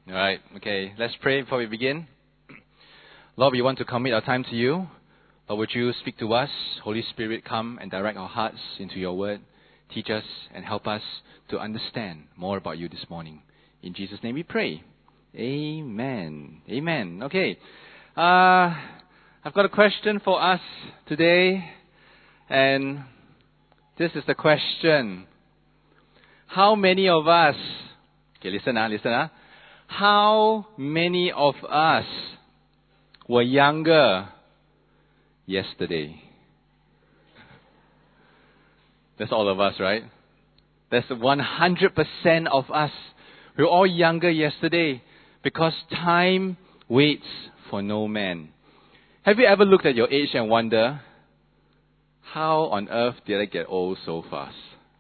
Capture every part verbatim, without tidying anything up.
All right, okay, let's pray before we begin. Lord, we want to commit our time to you. Lord, would you speak to us? Holy Spirit, come and direct our hearts into your word. Teach us and help us to understand more about you this morning. In Jesus' name we pray. Amen. Amen. Okay. Uh, I've got a question for us today. And this is the question. How many of us, okay, listen, uh, listen, uh, how many of us were younger yesterday? That's all of us, right? That's one hundred percent of us. We were all younger yesterday because time waits for no man. Have you ever looked at your age and wonder, how on earth did I get old so fast?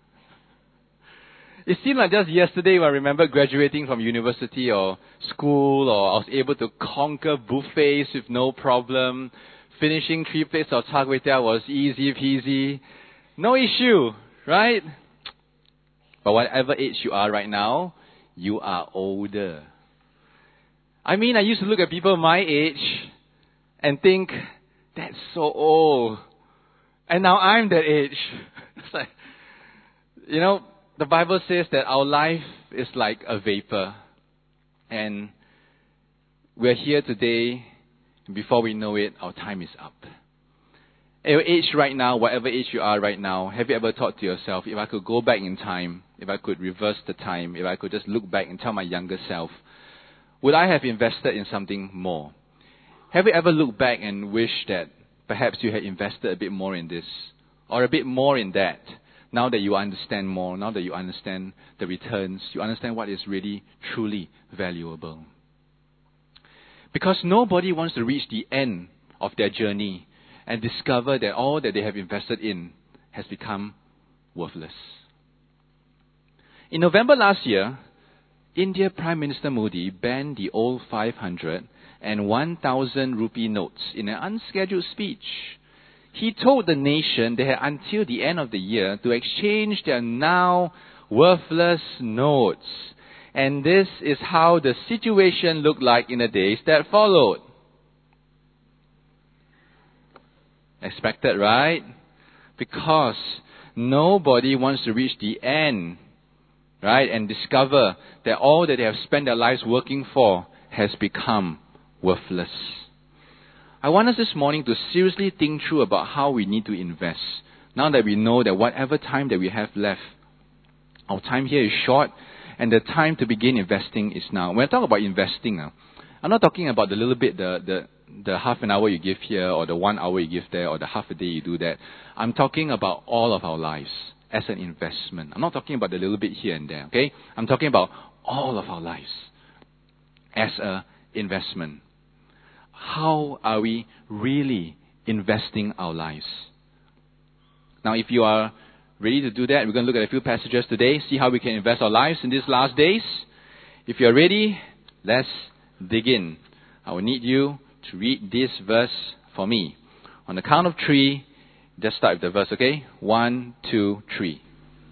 It seemed like just yesterday when I remember graduating from university or school, or I was able to conquer buffets with no problem. Finishing three plates of char kway teow was easy peasy. No issue, right? But whatever age you are right now, you are older. I mean, I used to look at people my age and think, that's so old. And now I'm that age. It's like, you know, the Bible says that our life is like a vapor. And we're here today, and before we know it, our time is up. At your age right now, whatever age you are right now, have you ever thought to yourself, if I could go back in time, if I could reverse the time, if I could just look back and tell my younger self, would I have invested in something more? Have you ever looked back and wished that perhaps you had invested a bit more in this, or a bit more in that? Now that you understand more, now that you understand the returns, you understand what is really, truly valuable. Because nobody wants to reach the end of their journey and discover that all that they have invested in has become worthless. In November last year, India Prime Minister Modi banned the old five hundred and one thousand rupee notes in an unscheduled speech. He told the nation they had until the end of the year to exchange their now worthless notes. And this is how the situation looked like in the days that followed. Expected, right? Because nobody wants to reach the end, right? And discover that all that they have spent their lives working for has become worthless. I want us this morning to seriously think through about how we need to invest. Now that we know that whatever time that we have left, our time here is short, and the time to begin investing is now. When I talk about investing, I'm not talking about the little bit, the, the, the half an hour you give here, or the one hour you give there, or the half a day you do that. I'm talking about all of our lives as an investment. I'm not talking about the little bit here and there, okay? I'm talking about all of our lives as an investment. How are we really investing our lives? Now, if you are ready to do that, we're going to look at a few passages today, see how we can invest our lives in these last days. If you're ready, let's dig in. I will need you to read this verse for me. On the count of three, just start with the verse, okay? One, two, three.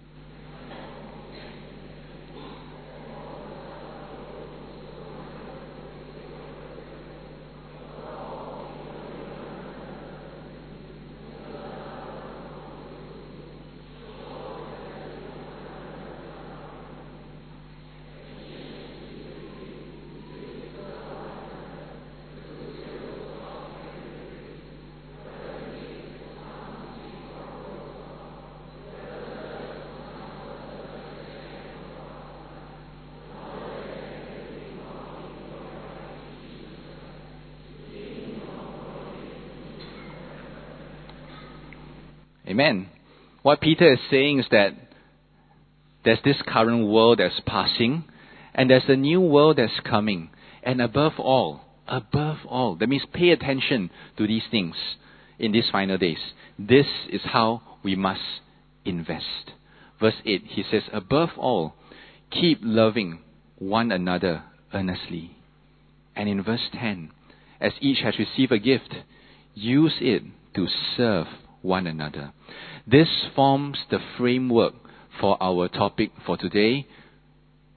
Amen. What Peter is saying is that there's this current world that's passing, and there's a new world that's coming. And above all, above all, that means pay attention to these things in these final days. This is how we must invest. Verse eight, he says, above all, keep loving one another earnestly. And in verse ten, as each has received a gift, use it to serve one another. This forms the framework for our topic for today.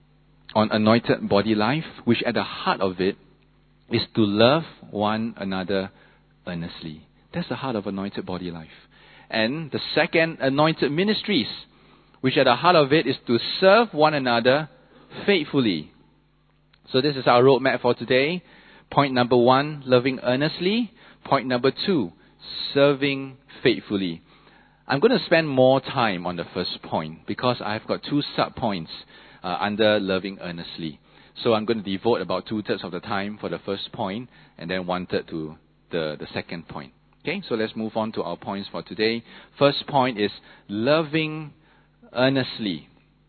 on Anointed Body Life, which at the heart of it is to love one another earnestly. That's the heart of Anointed Body Life. And the second, Anointed Ministries, which at the heart of it is to serve one another faithfully. So this is our roadmap for today. Point number one, loving earnestly. Point number two, serving faithfully. I'm going to spend more time on the first point because I've got two sub-points uh, under loving earnestly. So I'm going to devote about two-thirds of the time for the first point and then one-third to the, the second point. Okay, so let's move on to our points for today. First point is loving earnestly.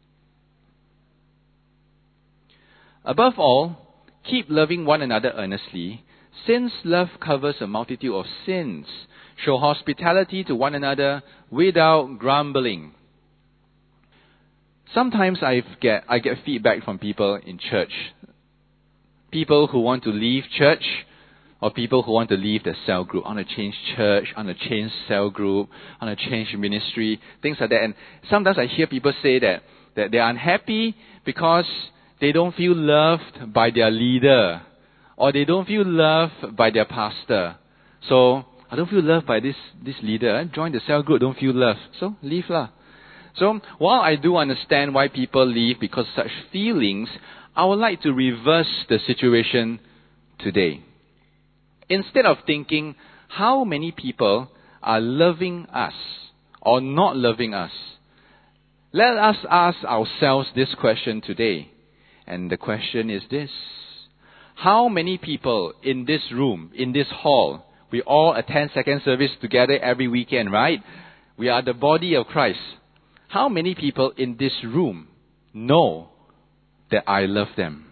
Above all, keep loving one another earnestly, since love covers a multitude of sins. Show hospitality to one another without grumbling. Sometimes I get I get feedback from people in church. People who want to leave church, or people who want to leave the cell group. I want to change church, I want to change cell group, I want to change ministry, things like that. And sometimes I hear people say that, that they are unhappy because they don't feel loved by their leader, or they don't feel loved by their pastor. So, I don't feel loved by this, this leader. Join the cell group, don't feel loved. So, leave lah. So, while I do understand why people leave because of such feelings, I would like to reverse the situation today. Instead of thinking, how many people are loving us or not loving us, let us ask ourselves this question today. And the question is this: how many people in this room, in this hall, we all attend second service together every weekend, right? We are the body of Christ. How many people in this room know that I love them?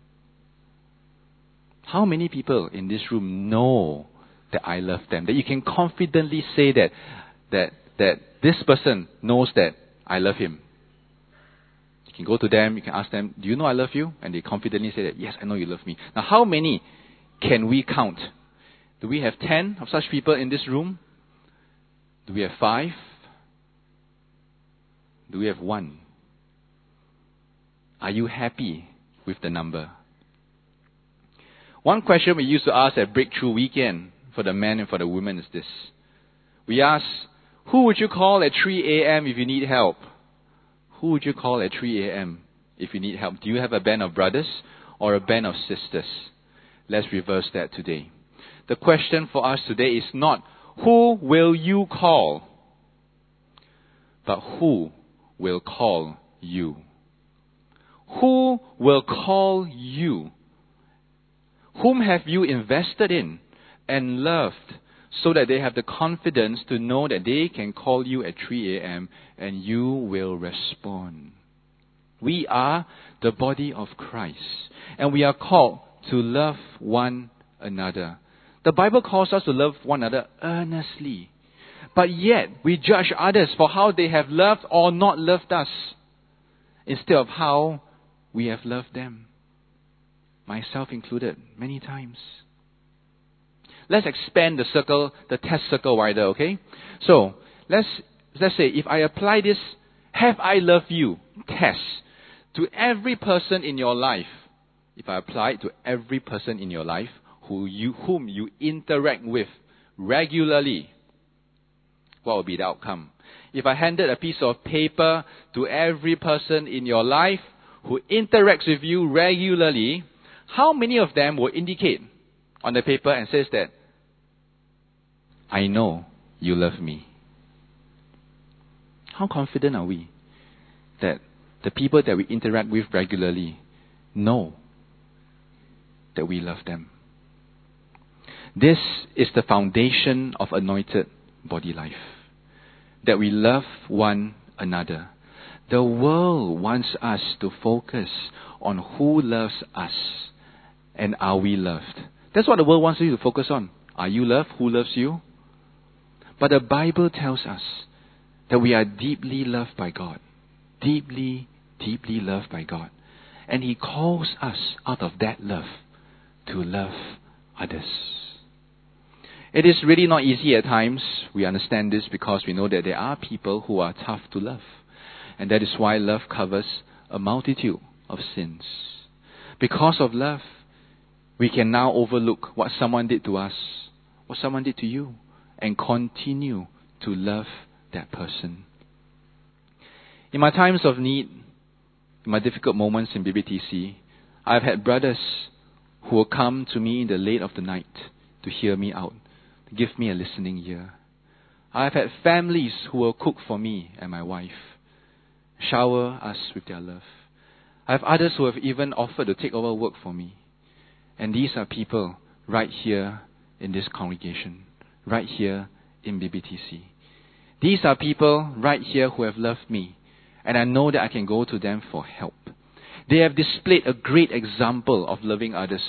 How many people in this room know that I love them? That you can confidently say that, that, that this person knows that I love him. You can go to them, you can ask them, do you know I love you? And they confidently say that, yes, I know you love me. Now, how many can we count? Do we have ten of such people in this room? Do we have five? Do we have one? Are you happy with the number? One question we used to ask at Breakthrough Weekend for the men and for the women is this. We ask, who would you call at three a.m. if you need help? Who would you call at three a.m. if you need help? Do you have a band of brothers or a band of sisters? Let's reverse that today. The question for us today is not, who will you call? But who will call you? Who will call you? Whom have you invested in and loved so that they have the confidence to know that they can call you at three a.m. and you will respond? We are the body of Christ, and we are called to love one another. The Bible calls us to love one another earnestly, but yet we judge others for how they have loved or not loved us instead of how we have loved them. Myself included, many times. Let's expand the circle, the test circle wider, okay? So, let's let's say if I apply this have I loved you test to every person in your life, if I apply it to every person in your life who you whom you interact with regularly, what will be the outcome? If I handed a piece of paper to every person in your life who interacts with you regularly, how many of them will indicate on the paper and says that, I know you love me? How confident are we that the people that we interact with regularly know that we love them? This is the foundation of Anointed Body Life, that we love one another. The world wants us to focus on who loves us and are we loved. That's what the world wants you to focus on. Are you loved? Who loves you? But the Bible tells us that we are deeply loved by God. Deeply, deeply loved by God. And He calls us out of that love to love others. It is really not easy at times. We understand this because we know that there are people who are tough to love. And that is why love covers a multitude of sins. Because of love, we can now overlook what someone did to us, what someone did to you, and continue to love that person. In my times of need, in my difficult moments in B B T C, I've had brothers who will come to me in the late of the night to hear me out, to give me a listening ear. I've had families who will cook for me and my wife, shower us with their love. I have others who have even offered to take over work for me. And these are people right here in this congregation, right here in B B T C. These are people right here who have loved me, and I know that I can go to them for help. They have displayed a great example of loving others.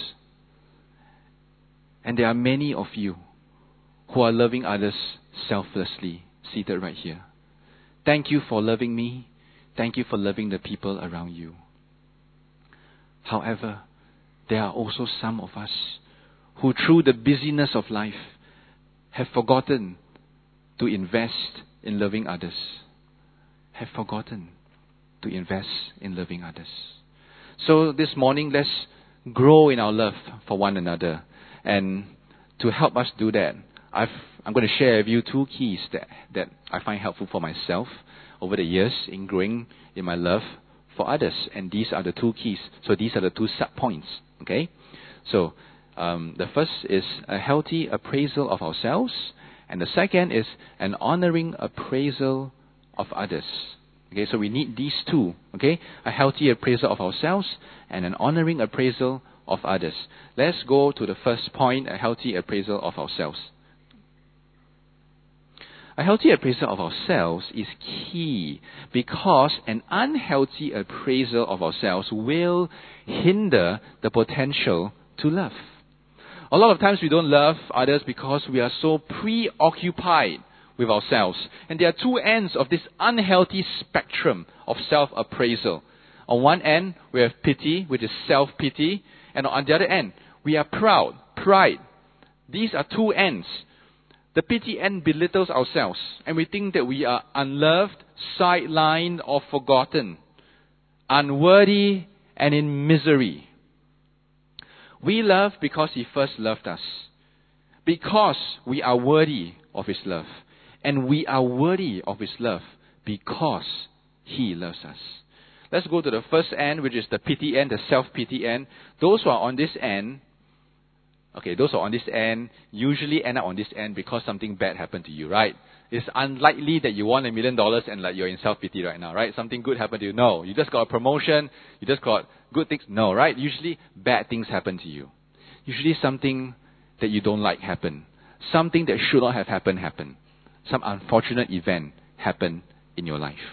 And there are many of you who are loving others selflessly, seated right here. Thank you for loving me. Thank you for loving the people around you. However, there are also some of us who, through the busyness of life, have forgotten to invest in loving others. Have forgotten to invest in loving others. So this morning, let's grow in our love for one another. And to help us do that, I've, I'm going to share with you two keys that, that I find helpful for myself over the years in growing in my love for others. And these are the two keys. So these are the two sub-points. Okay? So um, the first is a healthy appraisal of ourselves. And the second is an honoring appraisal of others. Okay, so we need these two. Okay? A healthy appraisal of ourselves and an honoring appraisal of others. Let's go to the first point, a healthy appraisal of ourselves. A healthy appraisal of ourselves is key because an unhealthy appraisal of ourselves will hinder the potential to love. A lot of times we don't love others because we are so preoccupied with ourselves. And there are two ends of this unhealthy spectrum of self-appraisal. On one end, we have pity, which is self-pity. And on the other end, we are proud, pride. These are two ends. The pity end belittles ourselves, and we think that we are unloved, sidelined, or forgotten, unworthy, and in misery. We love because He first loved us, because we are worthy of His love, and we are worthy of His love because He loves us. Let's go to the first end, which is the pity end, the self-pity end. Those who are on this end, okay, those who are on this end usually end up on this end because something bad happened to you, right? It's unlikely that you won a million dollars and like you're in self-pity right now, right? Something good happened to you. No. You just got a promotion. You just got good things. No, right? Usually bad things happen to you. Usually something that you don't like happened. Something that should not have happened happened. Some unfortunate event happened in your life.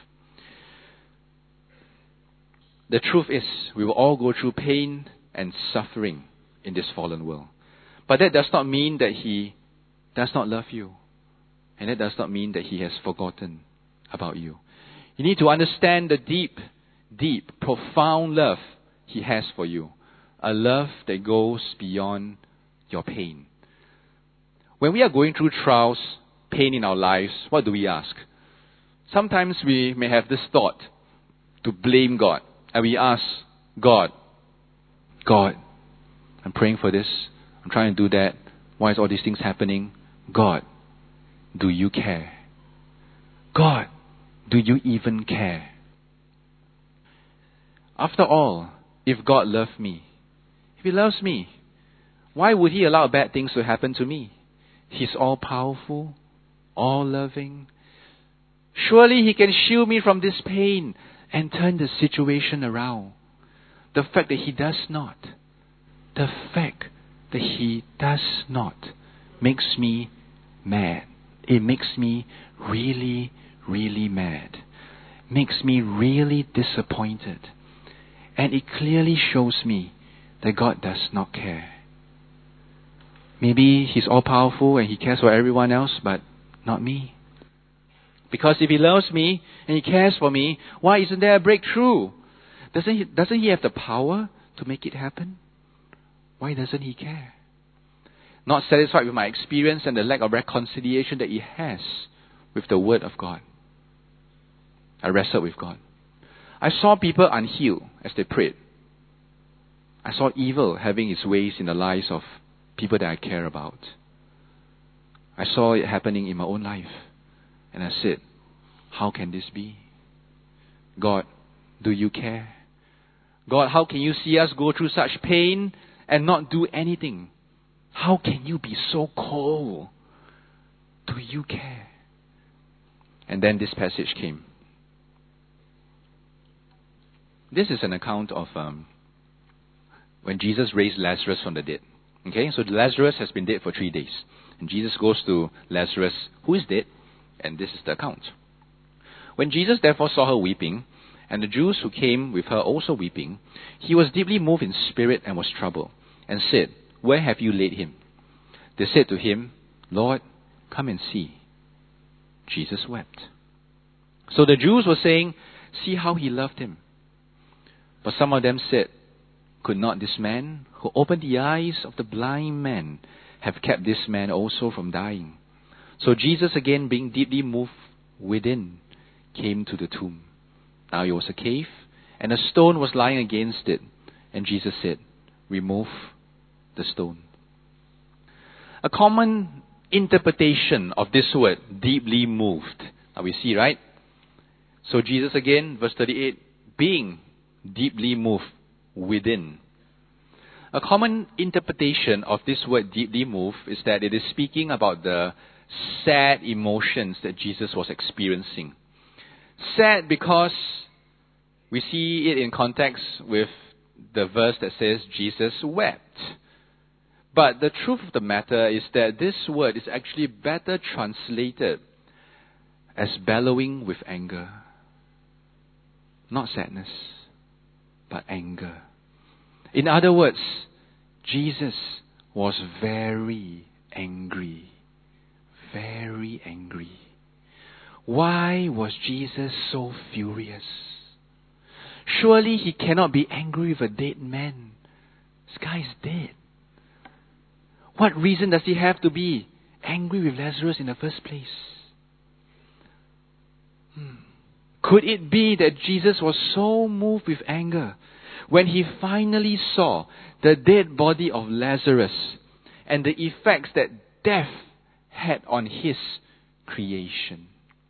The truth is, we will all go through pain and suffering in this fallen world. But that does not mean that He does not love you. And that does not mean that He has forgotten about you. You need to understand the deep, deep, profound love He has for you. A love that goes beyond your pain. When we are going through trials, pain in our lives, what do we ask? Sometimes we may have this thought to blame God. And we ask God, God, I'm praying for this. I'm trying to do that. Why is all these things happening? God, do you care? God, do you even care? After all, if God loved me, if He loves me, why would He allow bad things to happen to me? He's all-powerful, all-loving. Surely He can shield me from this pain and turn the situation around. The fact that He does not, the fact that He does not makes me mad. It makes me really, really mad. Makes me really disappointed. And it clearly shows me that God does not care. Maybe He's all-powerful and He cares for everyone else, but not me. Because if He loves me and He cares for me, why isn't there a breakthrough? Doesn't He, doesn't He have the power to make it happen? Why doesn't He care? Not satisfied with my experience and the lack of reconciliation that He has with the Word of God. I wrestled with God. I saw people unhealed as they prayed. I saw evil having its ways in the lives of people that I care about. I saw it happening in my own life. And I said, how can this be? God, do you care? God, how can you see us go through such pain and not do anything? How can you be so cold? Do you care? And then this passage came. This is an account of um, when Jesus raised Lazarus from the dead. Okay, so Lazarus has been dead for three days. And Jesus goes to Lazarus, who is dead, and this is the account. When Jesus therefore saw her weeping, and the Jews who came with her also weeping, he was deeply moved in spirit and was troubled, and said, where have you laid him? They said to him, Lord, come and see. Jesus wept. So the Jews were saying, see how he loved him. But some of them said, could not this man who opened the eyes of the blind man have kept this man also from dying? So Jesus, again being deeply moved within, came to the tomb. Now it was a cave, and a stone was lying against it. And Jesus said, remove the stone. A common interpretation of this word, deeply moved. Now we see, right? So Jesus again, verse thirty-eight, being deeply moved within. A common interpretation of this word deeply moved is that it is speaking about the sad emotions that Jesus was experiencing. Sad because we see it in context with the verse that says Jesus wept. But the truth of the matter is that this word is actually better translated as bellowing with anger. Not sadness, but anger. In other words, Jesus was very angry. Very angry. Why was Jesus so furious? Surely he cannot be angry with a dead man. This guy is dead. What reason does he have to be angry with Lazarus in the first place? Hmm. Could it be that Jesus was so moved with anger when he finally saw the dead body of Lazarus and the effects that death had on his creation?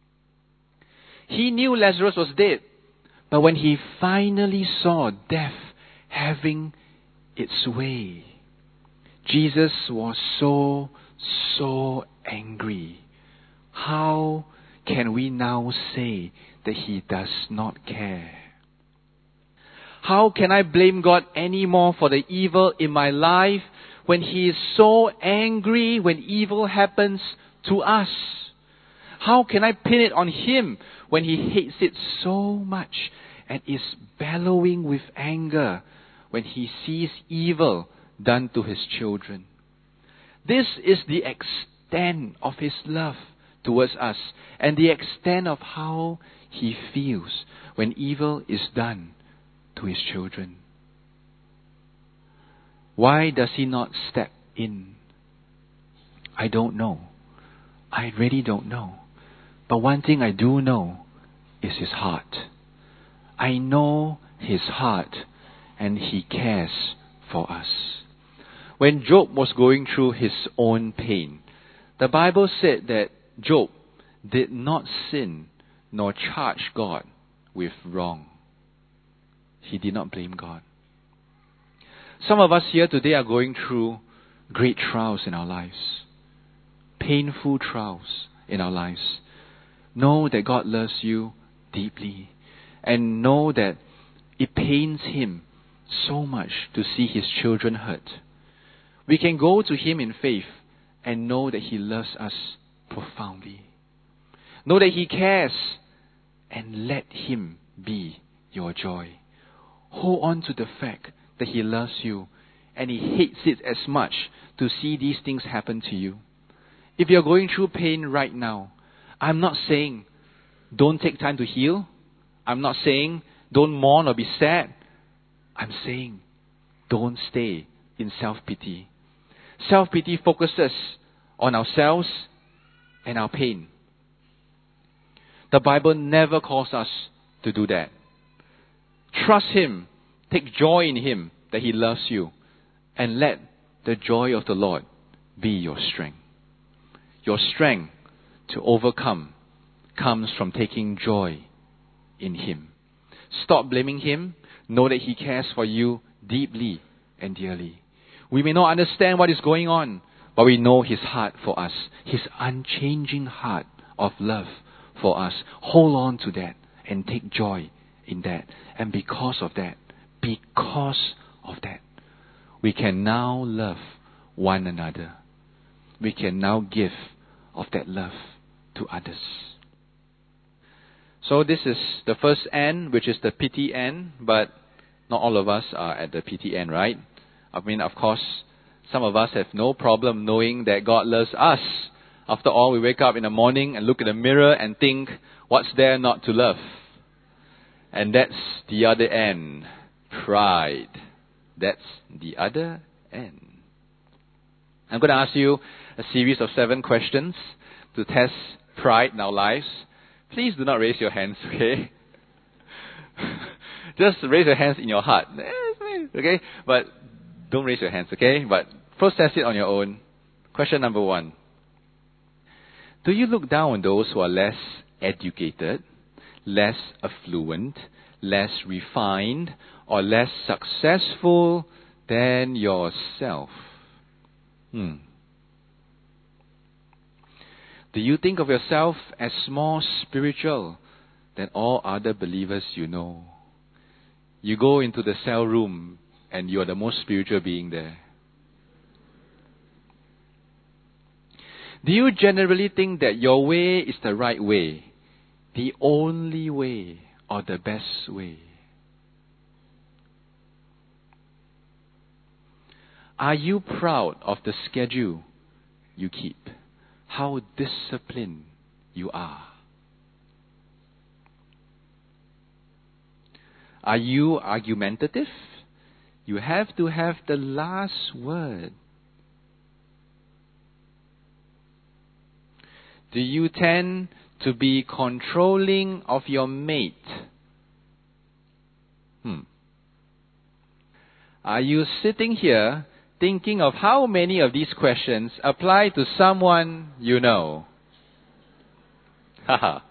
He knew Lazarus was dead, but when he finally saw death having its way, Jesus was so, so angry. How can we now say that he does not care? How can I blame God anymore for the evil in my life when he is so angry when evil happens to us? How can I pin it on him when he hates it so much and is bellowing with anger when he sees evil done to his children? This is the extent of his love towards us and the extent of how he feels when evil is done to his children. Why does he not step in? I don't know. I really don't know. But one thing I do know is his heart. I know his heart, and he cares for us. When Job was going through his own pain, the Bible said that Job did not sin nor charge God with wrong. He did not blame God. Some of us here today are going through great trials in our lives. Painful trials in our lives. Know that God loves you deeply. And know that it pains him so much to see his children hurt. We can go to him in faith and know that he loves us profoundly. Know that he cares and let him be your joy. Hold on to the fact that he loves you and he hates it as much to see these things happen to you. If you're going through pain right now, I'm not saying don't take time to heal. I'm not saying don't mourn or be sad. I'm saying don't stay in self-pity. Self-pity focuses on ourselves and our pain. The Bible never calls us to do that. Trust Him. Take joy in Him that He loves you. And let the joy of the Lord be your strength. Your strength to overcome comes from taking joy in Him. Stop blaming Him. Know that He cares for you deeply and dearly. We may not understand what is going on, but we know His heart for us. His unchanging heart of love for us. Hold on to that and take joy in that. And because of that, because of that, we can now love one another. We can now give of that love to others. So this is the first N, which is the pity N, but not all of us are at the pity end, right? I mean, of course, some of us have no problem knowing that God loves us. After all, we wake up in the morning and look in the mirror and think, what's there not to love? And that's the other end. Pride. That's the other end. I'm going to ask you a series of seven questions to test pride in our lives. Please do not raise your hands, okay? Just raise your hands in your heart, okay? But don't raise your hands, okay? But process it on your own. Question number one. Do you look down on those who are less educated, less affluent, less refined, or less successful than yourself? Hmm. Do you think of yourself as more spiritual than all other believers you know? You go into the cell room and you are the most spiritual being there. Do you generally think that your way is the right way, the only way, or the best way? Are you proud of the schedule you keep? How disciplined you are? Are you argumentative? You have to have the last word. Do you tend to be controlling of your mate? Hmm. Are you sitting here thinking of how many of these questions apply to someone you know? Haha.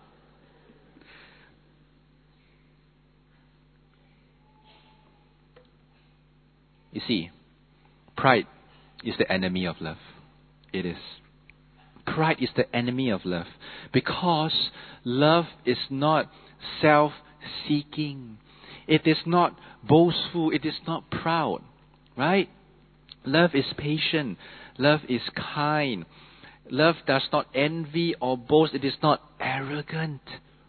You see, pride is the enemy of love. It is. Pride is the enemy of love because love is not self-seeking. It is not boastful. It is not proud. Right? Love is patient. Love is kind. Love does not envy or boast. It is not arrogant.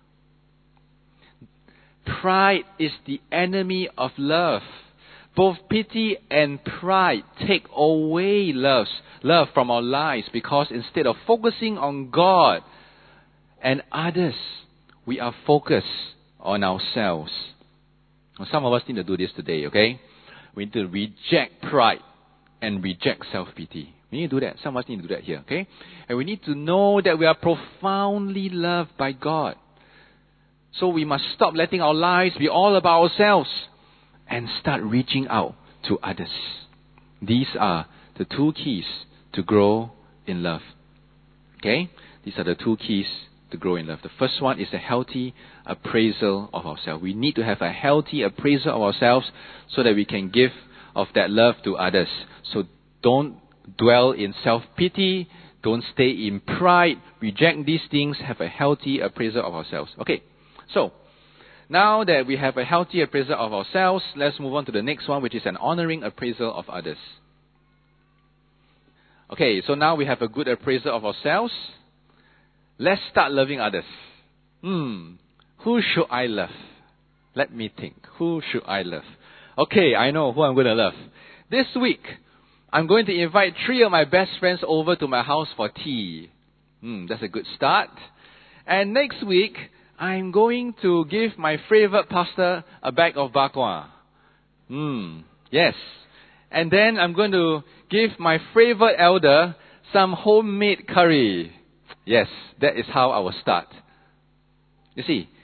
Pride is the enemy of love. Both pity and pride take away loves, love from our lives because instead of focusing on God and others, we are focused on ourselves. Some of us need to do this today, okay? We need to reject pride and reject self-pity. We need to do that. Some of us need to do that here, okay? And we need to know that we are profoundly loved by God. So we must stop letting our lives be all about ourselves and start reaching out to others. These are the two keys to grow in love. Okay? These are the two keys to grow in love. The first one is a healthy appraisal of ourselves. We need to have a healthy appraisal of ourselves so that we can give of that love to others. So don't dwell in self-pity. Don't stay in pride. Reject these things. Have a healthy appraisal of ourselves. Okay. So, now that we have a healthy appraisal of ourselves, let's move on to the next one, which is an honoring appraisal of others. Okay, so now we have a good appraisal of ourselves. Let's start loving others. Hmm, who should I love? Let me think. Who should I love? Okay, I know who I'm going to love. This week, I'm going to invite three of my best friends over to my house for tea. Hmm, that's a good start. And next week, I'm going to give my favorite pastor a bag of bak kwa. Hmm, yes. And then I'm going to give my favorite elder some homemade curry. Yes, that is how I will start. You see,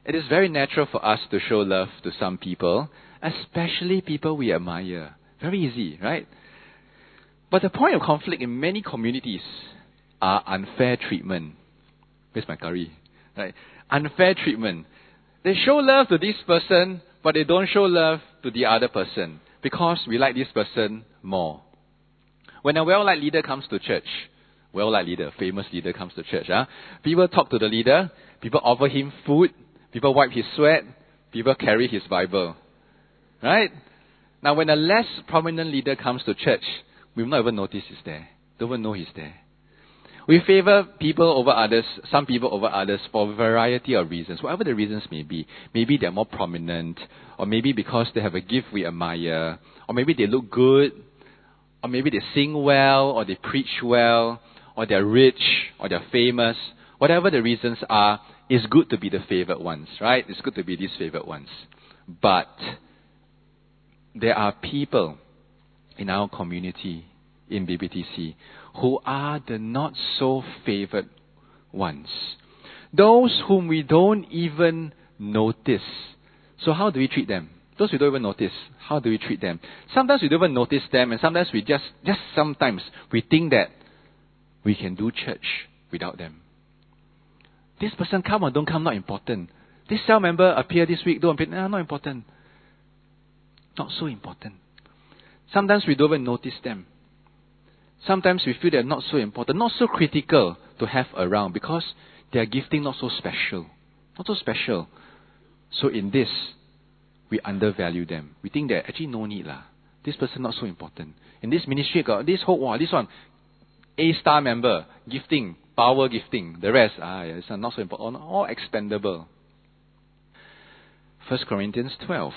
It is very natural for us to show love to some people, especially people we admire. Very easy, right? But the point of conflict in many communities are unfair treatment. Where's my curry? Right? Unfair treatment. They show love to this person, but they don't show love to the other person because we like this person more. When a well-liked leader comes to church, well-liked leader, famous leader comes to church, huh? People talk to the leader, people offer him food, people wipe his sweat, people carry his Bible. Right? Now, when a less prominent leader comes to church, we will not even notice he's there. Don't even know he's there. We favor people over others, some people over others for a variety of reasons, whatever the reasons may be. Maybe they're more prominent, or maybe because they have a gift we admire, or maybe they look good, or maybe they sing well, or they preach well, or they're rich, or they're famous. Whatever the reasons are, it's good to be the favored ones, right? It's good to be these favored ones. But there are people in our community, in B B T C, who are the not so favored ones. Those whom we don't even notice. So how do we treat them? Those we don't even notice, how do we treat them? Sometimes we don't even notice them, and sometimes we just, just sometimes, we think that we can do church without them. This person come or don't come, not important. This cell member appear this week, don't appear, no, not important. Not so important. Sometimes we don't even notice them. Sometimes we feel they're not so important, not so critical to have around because their gifting not so special. Not so special. So in this, we undervalue them. We think that actually no need lah. This person not so important. In this ministry, got this whole, wow, this one, A-star member, gifting, power gifting. The rest, ah, yeah, it's not so important. All expendable. First Corinthians twelve.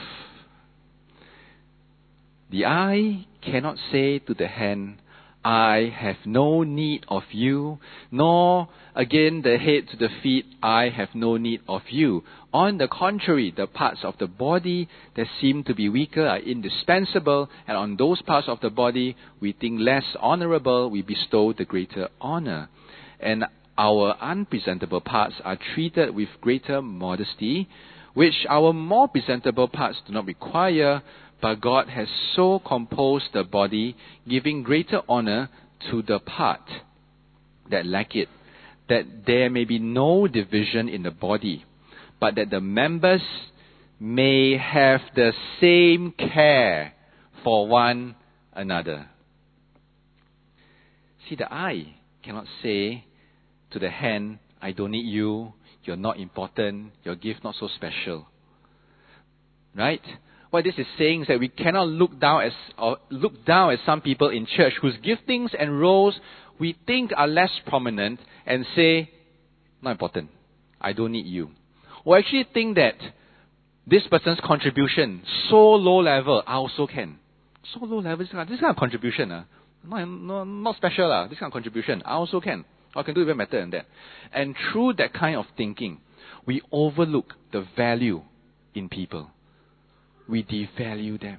The eye cannot say to the hand, I have no need of you, nor again the head to the feet, I have no need of you. On the contrary, the parts of the body that seem to be weaker are indispensable, and on those parts of the body we think less honorable, we bestow the greater honor. And our unpresentable parts are treated with greater modesty, which our more presentable parts do not require. But God has so composed the body, giving greater honor to the part that lack it, that there may be no division in the body, but that the members may have the same care for one another. See, the eye cannot say to the hand, I don't need you, you're not important, your gift not so special. Right? What this is saying is that we cannot look down as or look down at some people in church whose giftings and roles we think are less prominent and say, not important, I don't need you. Or actually think that this person's contribution, so low level, I also can. So low level, this kind of, this kind of contribution, uh, not, not, not special, uh, this kind of contribution, I also can. I can do even better than that. And through that kind of thinking, we overlook the value in people. We devalue them.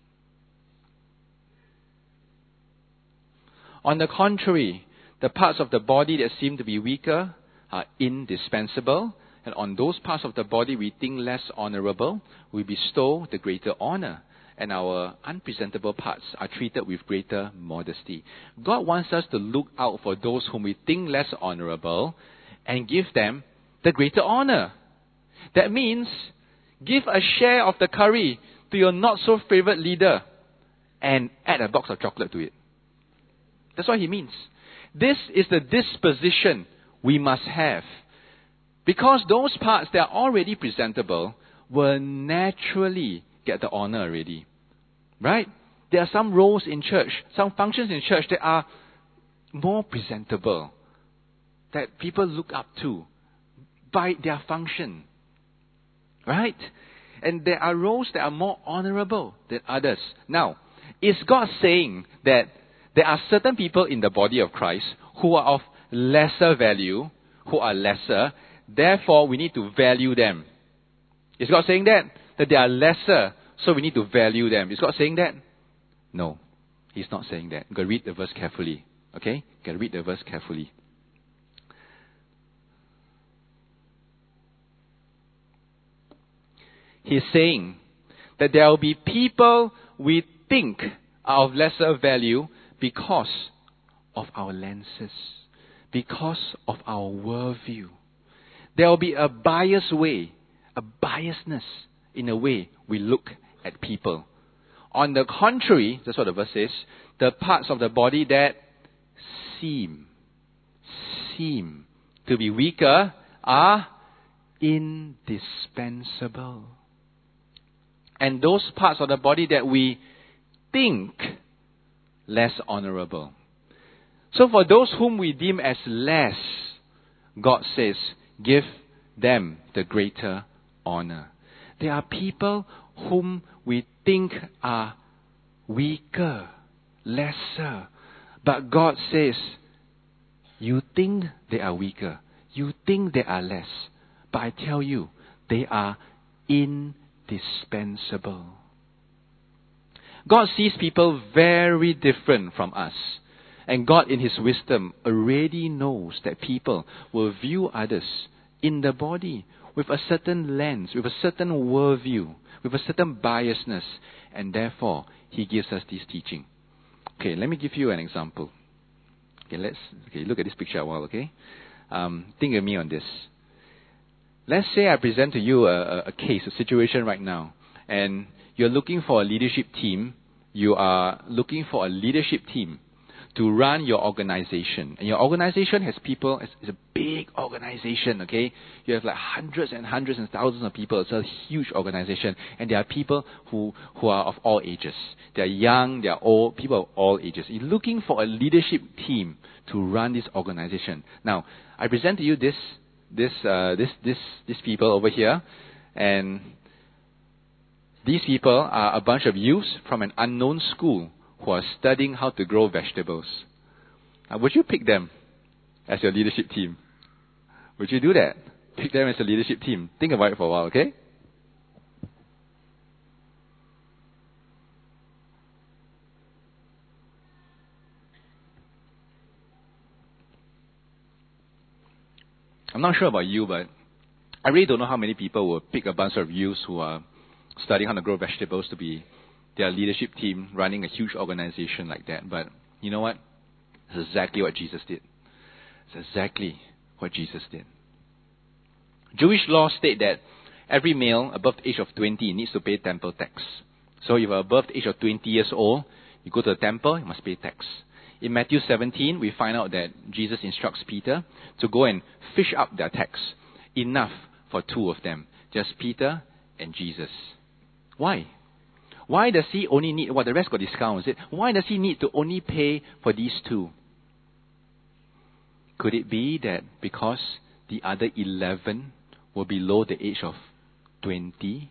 On the contrary, the parts of the body that seem to be weaker are indispensable, and on those parts of the body we think less honorable, we bestow the greater honor, and our unpresentable parts are treated with greater modesty. God wants us to look out for those whom we think less honorable and give them the greater honor. That means give a share of the curry to your not-so-favorite leader and add a box of chocolate to it. That's what he means. This is the disposition we must have. Because those parts that are already presentable will naturally get the honor already. Right? There are some roles in church, some functions in church that are more presentable, that people look up to by their function. Right? And there are roles that are more honorable than others. Now, is God saying that there are certain people in the body of Christ who are of lesser value, who are lesser, therefore we need to value them? Is God saying that? That they are lesser, so we need to value them. Is God saying that? No, He's not saying that. You got to read the verse carefully. Okay? You got to read the verse carefully. He's saying that there will be people we think are of lesser value because of our lenses, because of our worldview. There will be a biased way, a biasness in the way we look at people. On the contrary, that's what the verse says, the parts of the body that seem, seem to be weaker are indispensable. And those parts of the body that we think less honorable. So for those whom we deem as less, God says, give them the greater honor. There are people whom we think are weaker, lesser. But God says, you think they are weaker. You think they are less. But I tell you, they are indispensable. God sees people very different from us. And God in His wisdom already knows that people will view others in the body with a certain lens, with a certain worldview, with a certain biasness. And therefore, He gives us this teaching. Okay, let me give you an example. Okay, let's okay, look at this picture a while, okay? Um, think with me on this. Let's say I present to you a, a case, a situation right now, and you're looking for a leadership team. You are looking for a leadership team to run your organization. And your organization has people, it's, it's a big organization, okay? You have like hundreds and hundreds and thousands of people. It's a huge organization. And there are people who, who are of all ages. They are young, they are old, people of all ages. You're looking for a leadership team to run this organization. Now, I present to you this, this, uh, this, this, these people over here. And these people are a bunch of youths from an unknown school who are studying how to grow vegetables. Uh, would you pick them as your leadership team? Would you do that? Pick them as a leadership team. Think about it for a while, okay? I'm not sure about you, but I really don't know how many people will pick a bunch of youths who are studying how to grow vegetables to be their leadership team running a huge organization like that. But you know what? It's exactly what Jesus did. It's exactly what Jesus did. Jewish law state that every male above the age of twenty needs to pay temple tax. So if you're above the age of twenty years old, you go to the temple, you must pay tax. In Matthew seventeen, we find out that Jesus instructs Peter to go and fish up their tax. Enough for two of them. Just Peter and Jesus. Why? Why does he only need, well, the rest got discounts, is it? Why does he need to only pay for these two? Could it be that because the other eleven were below the age of twenty?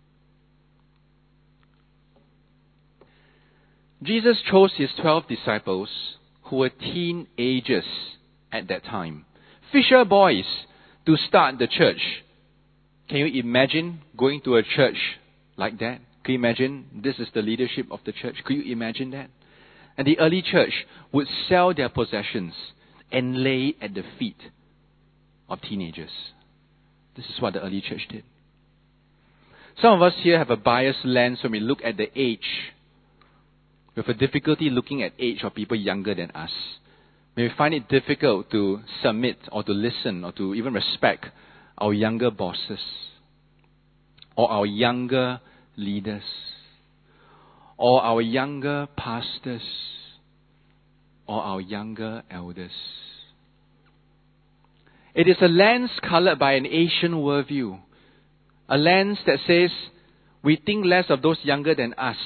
Jesus chose his twelve disciples who were teenagers at that time. Fisher boys to start the church. Can you imagine going to a church like that? Can you imagine this is the leadership of the church? Could you imagine that? And the early church would sell their possessions and lay it at the feet of teenagers. This is what the early church did. Some of us here have a biased lens when we look at the age. We have a difficulty looking at age of people younger than us. We find it difficult to submit or to listen or to even respect our younger bosses or our younger leaders or our younger pastors or our younger elders. It is a lens colored by an Asian worldview. A lens that says we think less of those younger than us.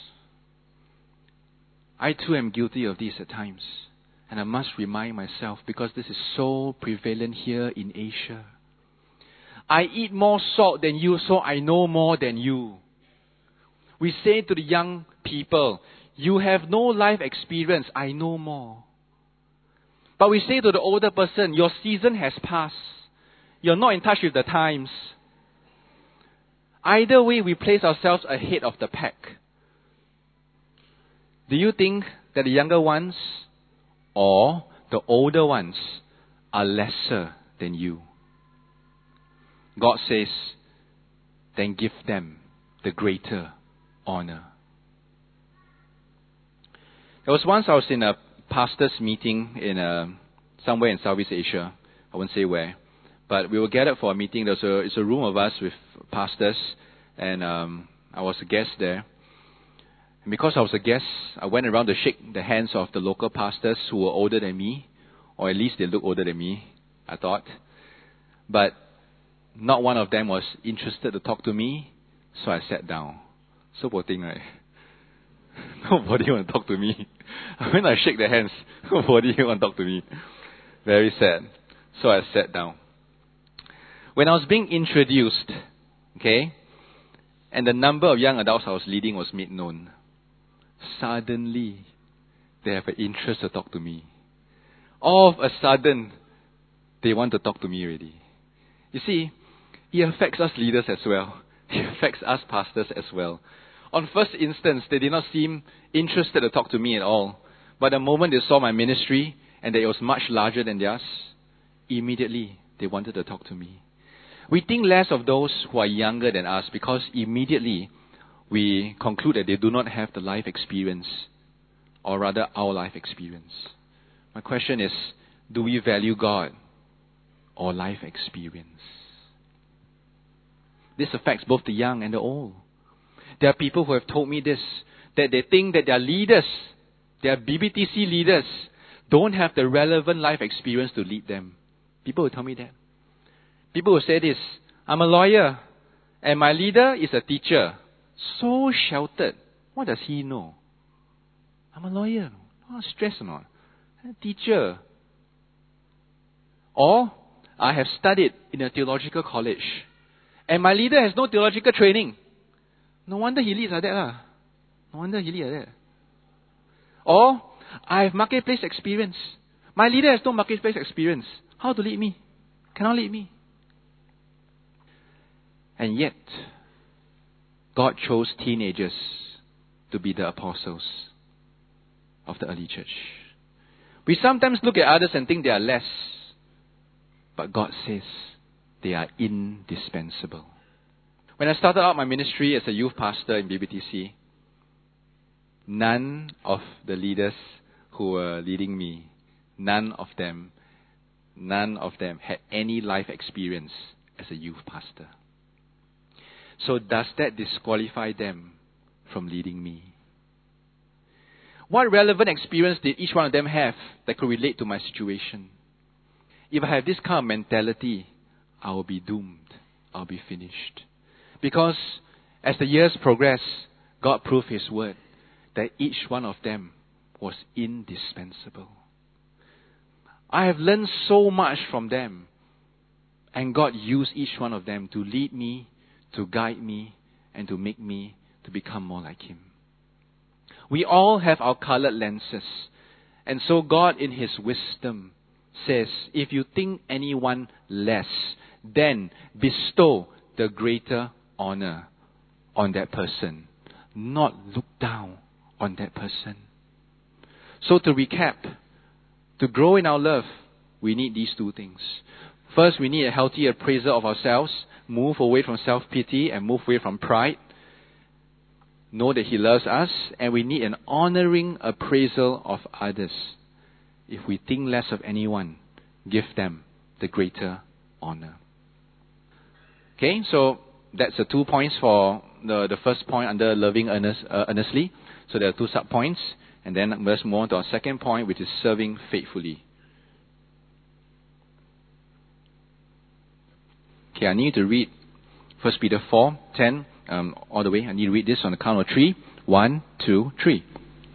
I too am guilty of this at times. And I must remind myself because this is so prevalent here in Asia. I eat more salt than you, so I know more than you. We say to the young people, you have no life experience, I know more. But we say to the older person, your season has passed. You're not in touch with the times. Either way, we place ourselves ahead of the pack. Do you think that the younger ones or the older ones are lesser than you? God says, then give them the greater honor. There was once I was in a pastor's meeting in a, somewhere in Southeast Asia. I won't say where. But we were gathered for a meeting. There was a, it's a room of us with pastors. And um, I was a guest there. And because I was a guest, I went around to shake the hands of the local pastors who were older than me. Or at least they looked older than me, I thought. But not one of them was interested to talk to me. So I sat down. So poor thing, right? Nobody want to talk to me. When I shake their hands, nobody want to talk to me. Very sad. So I sat down. When I was being introduced, okay, and the number of young adults I was leading was made known, suddenly they have an interest to talk to me. All of a sudden, they want to talk to me already. You see, it affects us leaders as well. It affects us pastors as well. On first instance, they did not seem interested to talk to me at all. But the moment they saw my ministry and that it was much larger than theirs, immediately they wanted to talk to me. We think less of those who are younger than us because immediately we conclude that they do not have the life experience, or rather our life experience. My question is, do we value God or life experience? This affects both the young and the old. There are people who have told me this, that they think that their leaders, their B B T C leaders, don't have the relevant life experience to lead them. People will tell me that. People will say this, I'm a lawyer, and my leader is a teacher. So sheltered. What does he know? I'm a lawyer. Not stressed or not. I'm a teacher. Or, I have studied in a theological college, and my leader has no theological training. No wonder he leads like that. lah. No wonder he leads like that. Or, I have marketplace experience. My leader has no marketplace experience. How to lead me? Cannot lead me. And yet, God chose teenagers to be the apostles of the early church. We sometimes look at others and think they are less. But God says they are indispensable. When I started out my ministry as a youth pastor in B B T C, none of the leaders who were leading me, none of them, none of them had any life experience as a youth pastor. So does that disqualify them from leading me? What relevant experience did each one of them have that could relate to my situation? If I have this kind of mentality, I will be doomed. I'll be finished. Because as the years progress, God proved His word that each one of them was indispensable. I have learned so much from them. And God used each one of them to lead me, to guide me, and to make me to become more like Him. We all have our colored lenses. And so God in His wisdom says, if you think anyone less, then bestow the greater honor on that person. Not look down on that person. So to recap, to grow in our love, we need these two things. First, we need a healthy appraisal of ourselves. Move away from self-pity and move away from pride. Know that He loves us. And we need an honoring appraisal of others. If we think less of anyone, give them the greater honor. Okay, so that's the two points for the, the first point under loving earnest, uh, earnestly. So there are two sub-points. And then let's move on to our second point, which is serving faithfully. Okay, I need to read First Peter four, ten, um, all the way. I need to read this on the count of three. One, two, three.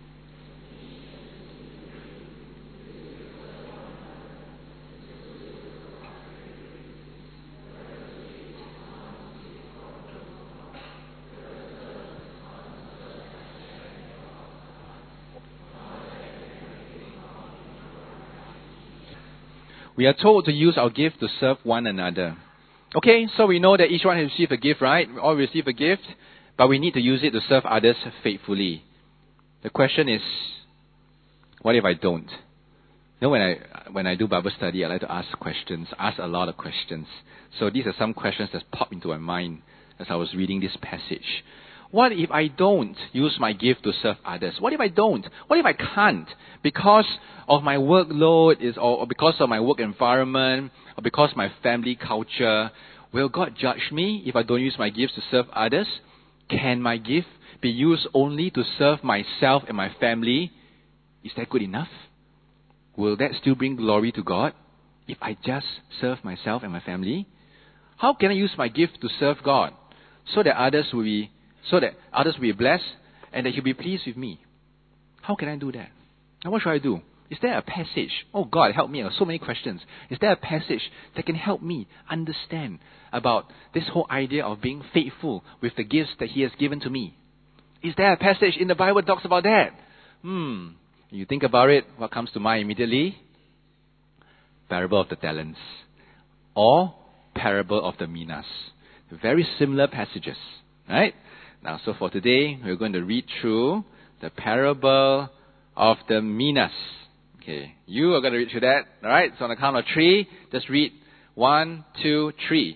We are told to use our gift to serve one another. Okay, so we know that each one has received a gift, right? We all receive a gift, but we need to use it to serve others faithfully. The question is, what if I don't? You know, when I when I do Bible study, I like to ask questions, ask a lot of questions. So these are some questions that pop into my mind as I was reading this passage. What if I don't use my gift to serve others? What if I don't? What if I can't? Because of my workload, is, or because of my work environment, or because of my family culture, will God judge me if I don't use my gifts to serve others? Can my gift be used only to serve myself and my family? Is that good enough? Will that still bring glory to God if I just serve myself and my family? How can I use my gift to serve God so that others will be so that others will be blessed and that He'll be pleased with me? How can I do that? And what should I do? Is there a passage? Oh God, help me. I have so many questions. Is there a passage that can help me understand about this whole idea of being faithful with the gifts that He has given to me? Is there a passage in the Bible that talks about that? Hmm. You think about it, what comes to mind immediately? Parable of the talents. Or parable of the minas. Very similar passages. Right? Now, so for today, we're going to read through the parable of the minas. Okay, you are going to read through that. Alright, so on the count of three, just read one, two, three.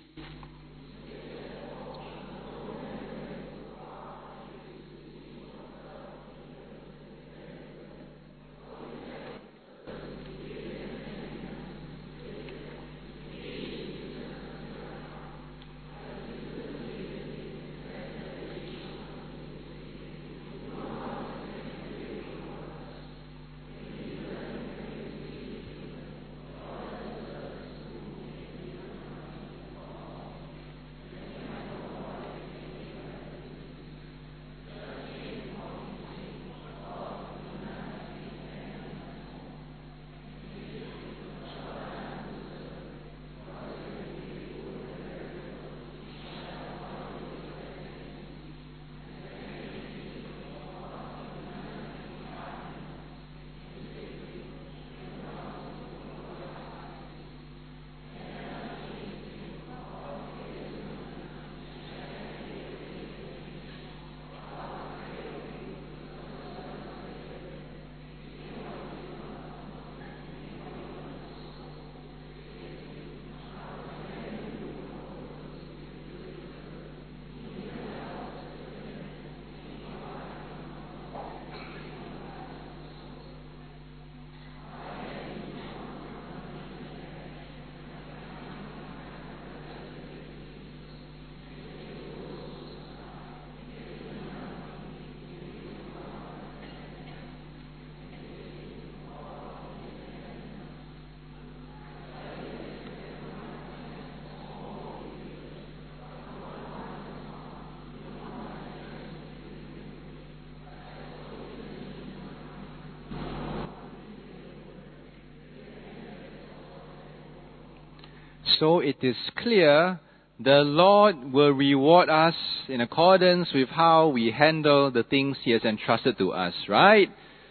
So it is clear the Lord will reward us in accordance with how we handle the things He has entrusted to us, right?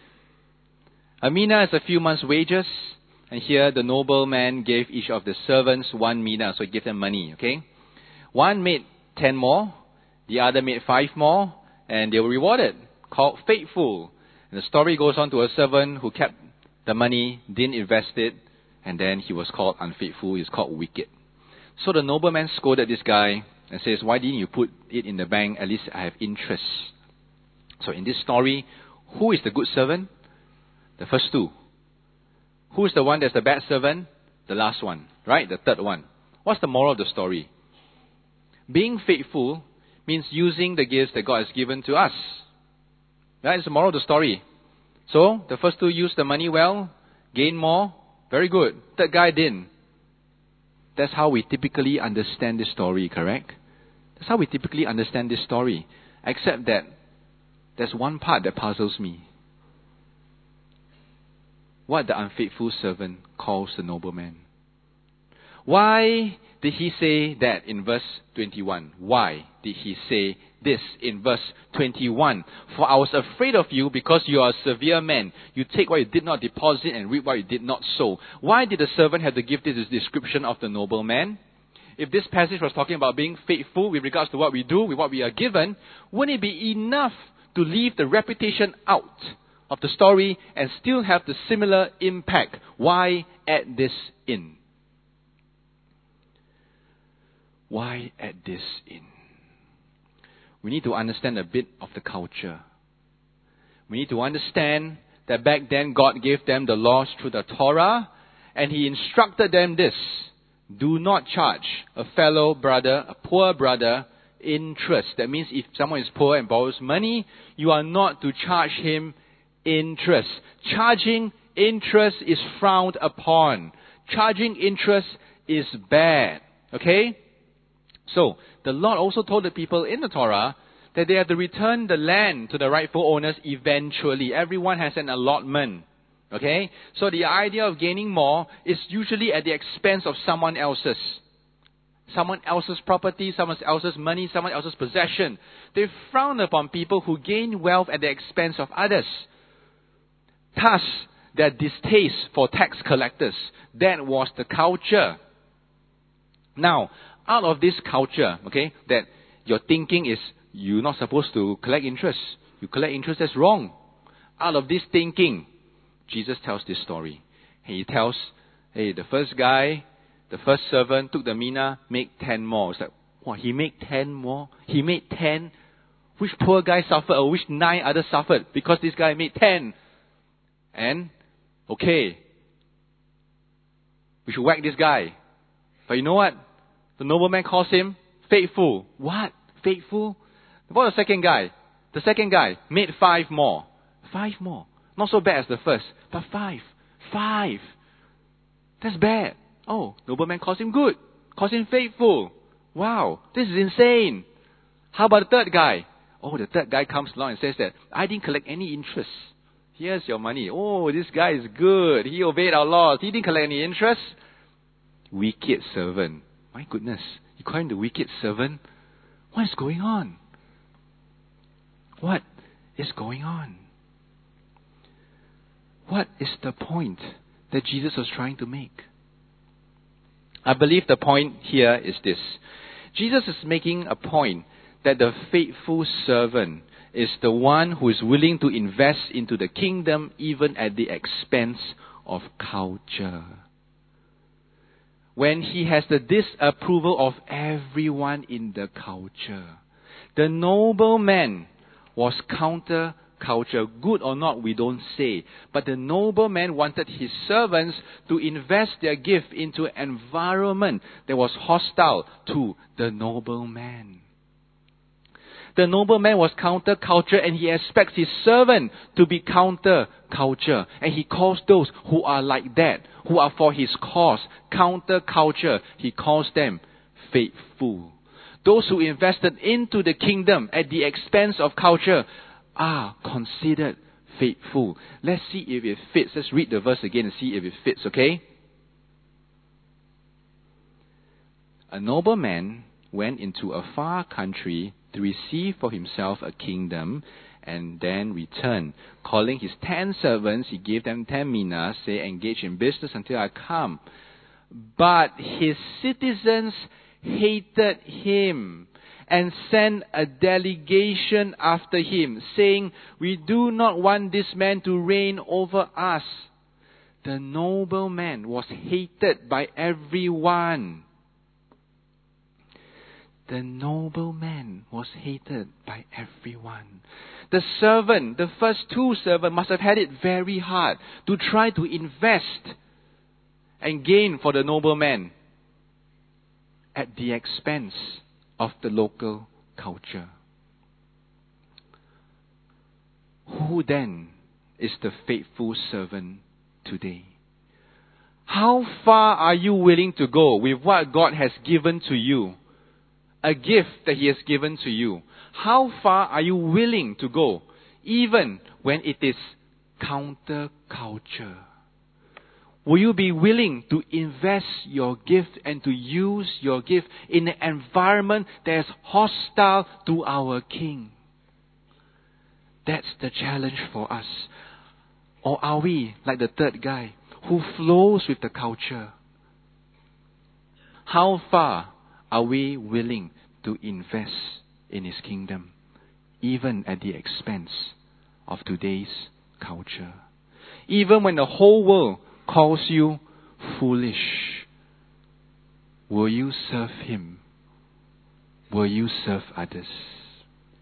A mina is a few months' wages, and here the nobleman gave each of the servants one mina, so he gave them money, okay? One made ten more, the other made five more, and they were rewarded, called faithful. And the story goes on to a servant who kept the money, didn't invest it, and then he was called unfaithful, he's called wicked. So the nobleman scolded this guy and says, why didn't you put it in the bank? At least I have interest. So in this story, who is the good servant? The first two. Who is the one that's the bad servant? The last one, right? The third one. What's the moral of the story? Being faithful means using the gifts that God has given to us. That is the moral of the story. So, the first two used the money well, gained more, very good. Third guy didn't. That's how we typically understand this story, correct? That's how we typically understand this story. Except that there's one part that puzzles me. What the unfaithful servant calls the nobleman. Why did he say that in verse twenty-one? Why did he say this in verse twenty-one? For I was afraid of you because you are a severe man. You take what you did not deposit and reap what you did not sow. Why did the servant have to give this description of the nobleman? If this passage was talking about being faithful with regards to what we do, with what we are given, wouldn't it be enough to leave the reputation out of the story and still have the similar impact? Why add this in? Why add this in? we need to understand a bit of the culture. We need to understand that back then God gave them the laws through the Torah, and He instructed them this: do not charge a fellow brother, a poor brother, interest. That means if someone is poor and borrows money, you are not to charge him interest. Charging interest is frowned upon. Charging interest is bad. Okay? So, the Lord also told the people in the Torah that they have to return the land to the rightful owners eventually. Everyone has an allotment. Okay? So the idea of gaining more is usually at the expense of someone else's. Someone else's property, someone else's money, someone else's possession. They frown upon people who gain wealth at the expense of others. Thus, their distaste for tax collectors. That was the culture. Now, out of this culture, okay, that your thinking is you're not supposed to collect interest. You collect interest, that's wrong. Out of this thinking, Jesus tells this story. He tells, hey, the first guy, the first servant took the mina, made ten more. It's like, wow, he made ten more? He made ten? Which poor guy suffered or which nine others suffered? Because this guy made ten. And, okay, we should whack this guy. But you know what? The nobleman calls him faithful. What? Faithful? What about the second guy? The second guy made five more. Five more. Not so bad as the first, but five. Five. That's bad. Oh, nobleman calls him good. Calls him faithful. Wow, this is insane. How about the third guy? Oh, the third guy comes along and says that, I didn't collect any interest. Here's your money. Oh, this guy is good. He obeyed our laws. He didn't collect any interest. Wicked servant. My goodness. You call him the wicked servant? What is going on? What is going on? What is the point that Jesus was trying to make? I believe the point here is this. Jesus is making a point that the faithful servant is the one who is willing to invest into the kingdom even at the expense of culture. When he has the disapproval of everyone in the culture. The nobleman was counter-culture. Good or not, we don't say. But the nobleman wanted his servants to invest their gift into an environment that was hostile to the nobleman. The nobleman was counter-culture and he expects his servant to be counter-culture. And he calls those who are like that, who are for his cause, counter-culture, he calls them faithful. Those who invested into the kingdom at the expense of culture are considered faithful. Let's see if it fits. Let's read the verse again and see if it fits, okay? A nobleman went into a far country to receive for himself a kingdom, and then returned. Calling his ten servants, he gave them ten minas, say, engage in business until I come. But his citizens hated him and sent a delegation after him, saying, we do not want this man to reign over us. The nobleman was hated by everyone. The nobleman was hated by everyone. The servant, the first two servants, must have had it very hard to try to invest and gain for the nobleman at the expense of the local culture. Who then is the faithful servant today? How far are you willing to go with what God has given to you? A gift that He has given to you. How far are you willing to go, even when it is counter-culture? Will you be willing to invest your gift and to use your gift in an environment that is hostile to our King? That's the challenge for us. Or are we like the third guy who flows with the culture? How far are we willing to invest in His kingdom, even at the expense of today's culture? Even when the whole world calls you foolish, will you serve Him? Will you serve others?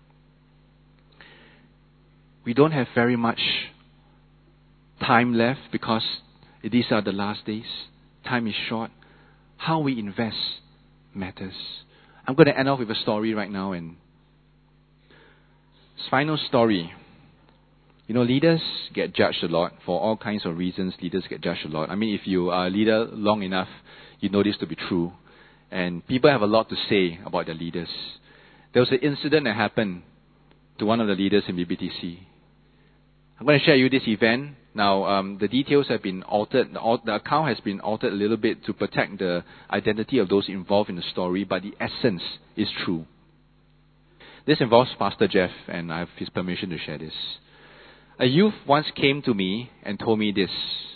We don't have very much time left because these are the last days. Time is short. How we invest matters. I'm going to end off with a story right now. And final story. You know, leaders get judged a lot for all kinds of reasons. Leaders get judged a lot. I mean, if you are a leader long enough, you know this to be true. And people have a lot to say about their leaders. There was an incident that happened to one of the leaders in B B T C. I'm going to share you this event. Now, um, the details have been altered. The, the account has been altered a little bit to protect the identity of those involved in the story, but the essence is true. This involves Pastor Jeff, and I have his permission to share this. A youth once came to me and told me this: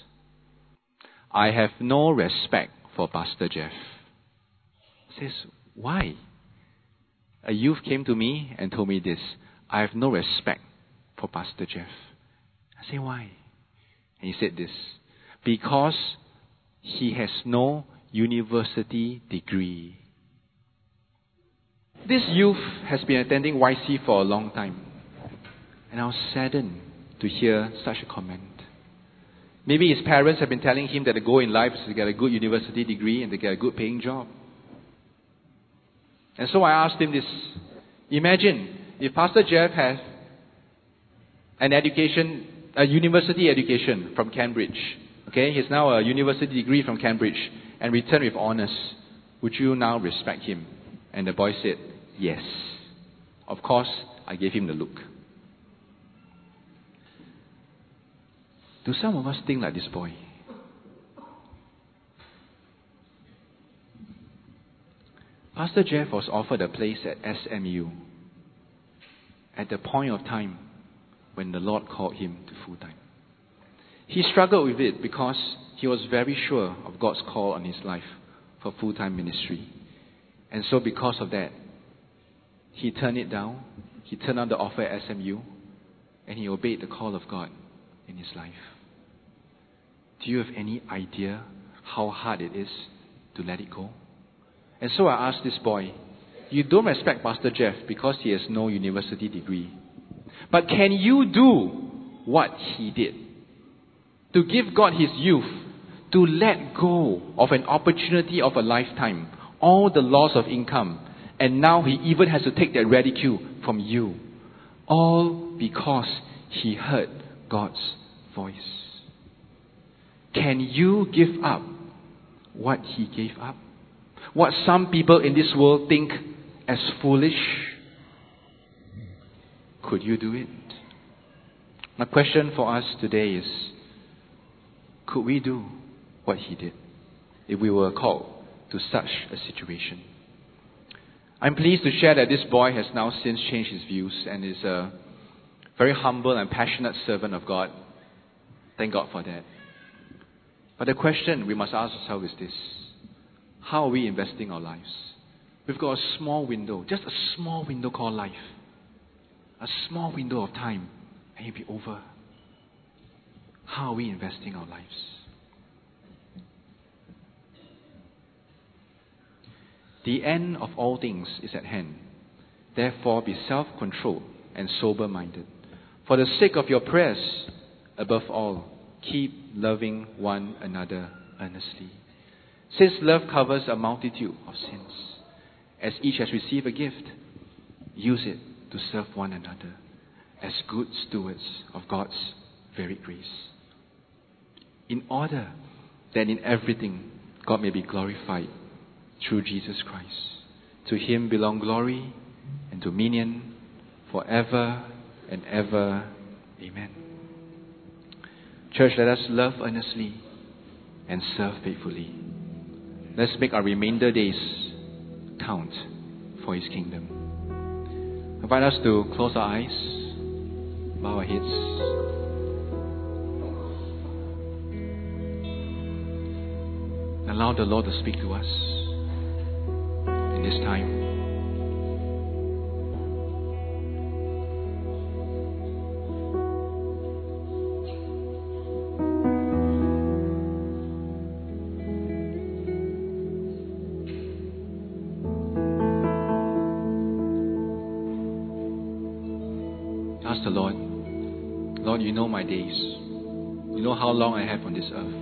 I have no respect for Pastor Jeff. Says, why? A youth came to me and told me this: I have no respect for Pastor Jeff. I say, why? And he said this: because he has no university degree. This youth has been attending Y C for a long time, and I was saddened to hear such a comment. Maybe his parents have been telling him that the goal in life is to get a good university degree and to get a good paying job. And so I asked him this: imagine if Pastor Jeff has an education, a university education from Cambridge. Okay, he's now a university degree from Cambridge and returned with honors. Would you now respect him? And the boy said, yes. Of course, I gave him the look. Do some of us think like this boy? Pastor Jeff was offered a place at S M U at the point of time when the Lord called him to full time. He struggled with it because he was very sure of God's call on his life for full-time ministry. And so because of that, he turned it down. He turned down the offer at S M U, and he obeyed the call of God in his life. Do you have any idea how hard it is to let it go? And so I asked this boy, you don't respect Pastor Jeff because he has no university degree. But can you do what he did? To give God his youth, to let go of an opportunity of a lifetime, all the loss of income, and now he even has to take that ridicule from you. All because he heard God's voice. Can you give up what he gave up? What some people in this world think as foolish? Could you do it? My question for us today is, could we do what he did if we were called to such a situation? I'm pleased to share that this boy has now since changed his views and is a very humble and passionate servant of God. Thank God for that. But the question we must ask ourselves is this: how are we investing our lives? We've got a small window, just a small window called life. A small window of time, and it'll be over. How are we investing our lives? The end of all things is at hand. Therefore, be self-controlled and sober-minded. For the sake of your prayers, above all, keep loving one another earnestly. Since love covers a multitude of sins, as each has received a gift, use it to serve one another as good stewards of God's very grace, in order that in everything God may be glorified through Jesus Christ. To him belong glory and dominion forever and ever. Amen. Church, let us love earnestly and serve faithfully. Let's make our remainder days count for his kingdom. I invite us to close our eyes, bow our heads. Allow the Lord to speak to us in this time. Ask the Lord Lord, you know my days. You know how long I have on this earth.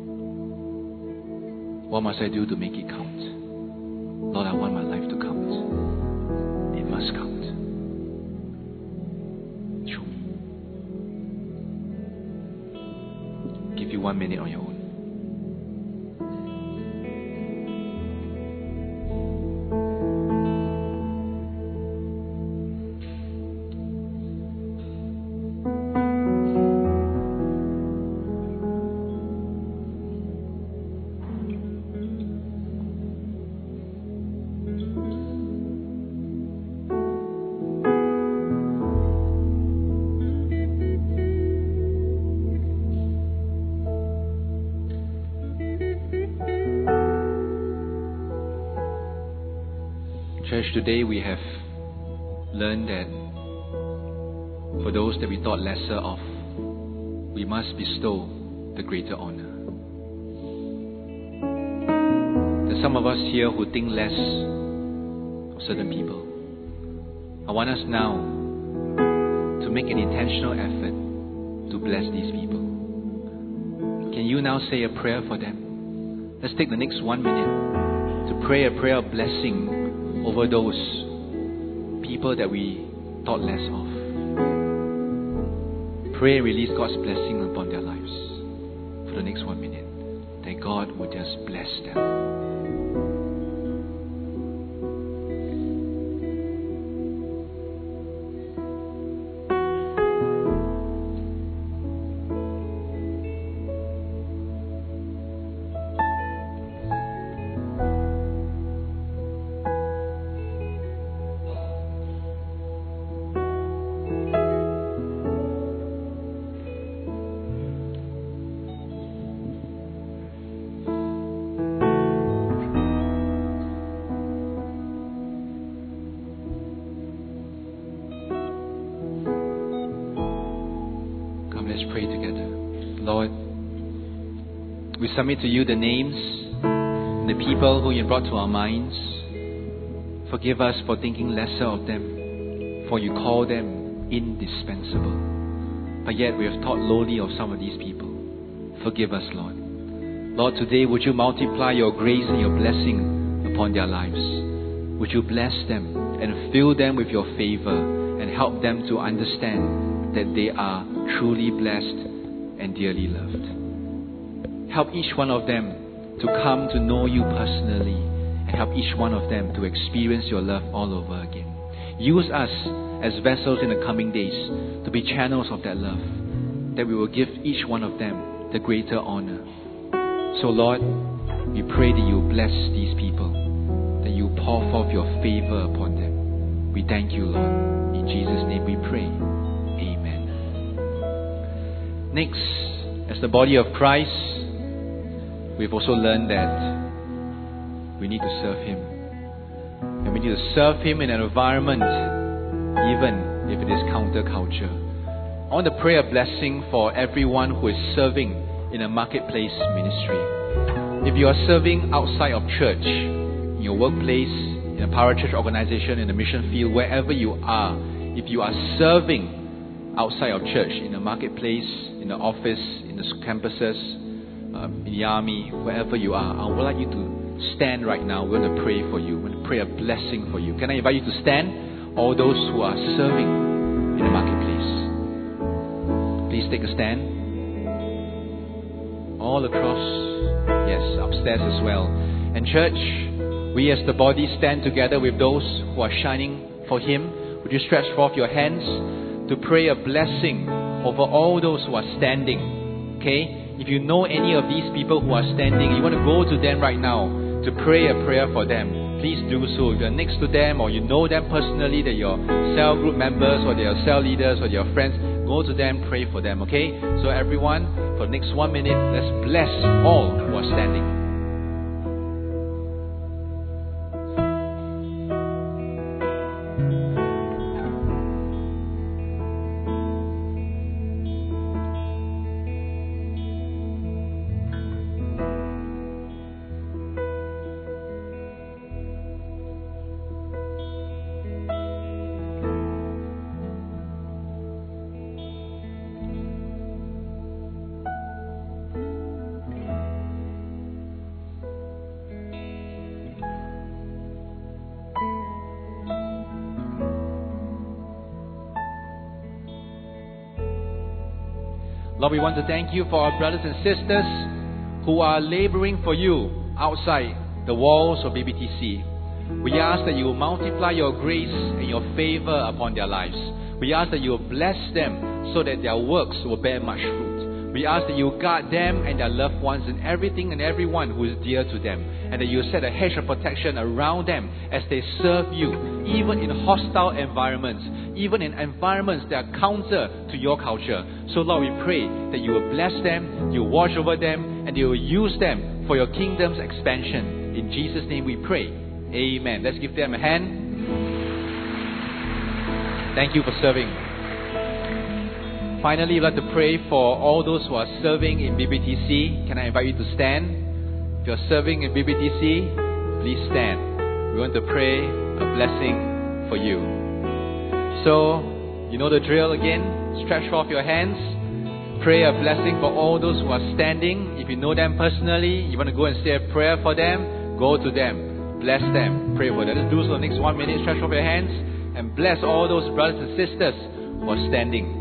What must I do to make it count? Lord, I want my life to count. It must count. Give you one minute on your own. Church, today we have learned that for those that we thought lesser of, we must bestow the greater honor. There's some of us here who think less of certain people. I want us now to make an intentional effort to bless these people. Can you now say a prayer for them? Let's take the next one minute to pray a prayer of blessing over those people that we thought less of. Pray and release God's blessing upon their lives for the next one minute. That God would just bless them. Let's pray together. Lord, we submit to you the names and the people who you brought to our minds. Forgive us for thinking lesser of them, for you call them indispensable. But yet we have thought lowly of some of these people. Forgive us, Lord. Lord, today would you multiply your grace and your blessing upon their lives. Would you bless them and fill them with your favor and help them to understand that they are truly blessed and dearly loved. Help each one of them to come to know you personally, and help each one of them to experience your love all over again. Use us as vessels in the coming days to be channels of that love, that we will give each one of them the greater honor. So Lord, we pray that you bless these people, that you pour forth your favor upon them. We thank you, Lord. In Jesus' name we pray. Next, as the body of Christ, we've also learned that we need to serve Him. And we need to serve Him in an environment, even if it is counterculture. I want to pray a blessing for everyone who is serving in a marketplace ministry. If you are serving outside of church, in your workplace, in a parachurch organization, in a mission field, wherever you are, if you are serving outside of church, in the marketplace, in the office, in the campuses, um, in the army, wherever you are, I would like you to stand right now. We're going to pray for you. We're going to pray a blessing for you. Can I invite you to stand? All those who are serving in the marketplace, please take a stand. All across, yes, upstairs as well. And church, we as the body stand together with those who are shining for Him. Would you stretch forth your hands to pray a blessing over all those who are standing? Okay? If you know any of these people who are standing, you want to go to them right now to pray a prayer for them, please do so. If you're next to them or you know them personally, they're your cell group members or they're your cell leaders or your friends, go to them, pray for them. Okay? So everyone, for the next one minute, let's bless all who are standing. Lord, we want to thank you for our brothers and sisters who are laboring for you outside the walls of B B T C. We ask that you will multiply your grace and your favor upon their lives. We ask that you will bless them so that their works will bear much fruit. We ask that you will guard them and their loved ones and everything and everyone who is dear to them, and that you will set a hedge of protection around them as they serve you, even in hostile environments, even in environments that are counter to your culture. So Lord, we pray that you will bless them, you will watch over them, and you will use them for your kingdom's expansion. In Jesus' name we pray. Amen. Let's give them a hand. Thank you for serving. Finally, we'd like to pray for all those who are serving in B B T C. Can I invite you to stand? If you're serving in B B T C, please stand. We want to pray a blessing for you. So, you know the drill again. Stretch forth your hands. Pray a blessing for all those who are standing. If you know them personally, you want to go and say a prayer for them, go to them. Bless them. Pray for them. Let's do so the next one minute. Stretch forth your hands and bless all those brothers and sisters who are standing.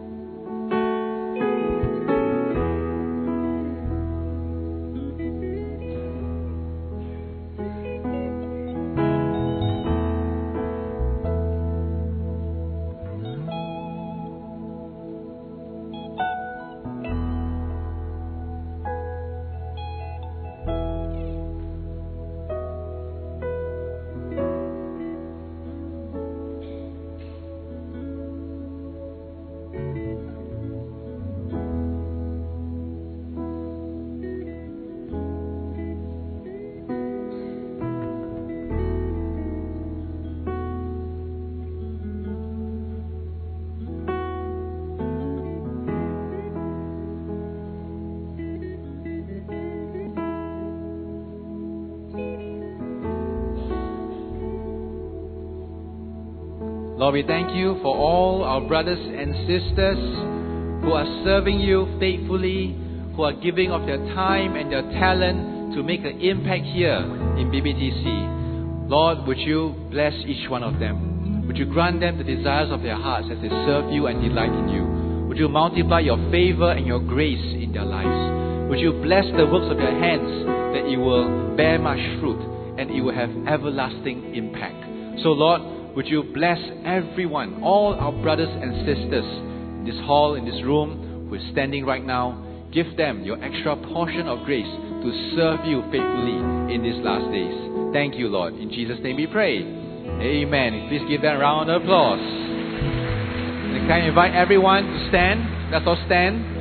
Lord, we thank you for all our brothers and sisters who are serving you faithfully, who are giving of their time and their talent to make an impact here in B B T C. Lord, would you bless each one of them? Would you grant them the desires of their hearts as they serve you and delight in you? Would you multiply your favor and your grace in their lives? Would you bless the works of their hands that it will bear much fruit and it will have everlasting impact? So Lord, would you bless everyone, all our brothers and sisters in this hall, in this room, who is standing right now. Give them your extra portion of grace to serve you faithfully in these last days. Thank you, Lord. In Jesus' name we pray. Amen. Please give them a round of applause. And can I invite everyone to stand? Let's all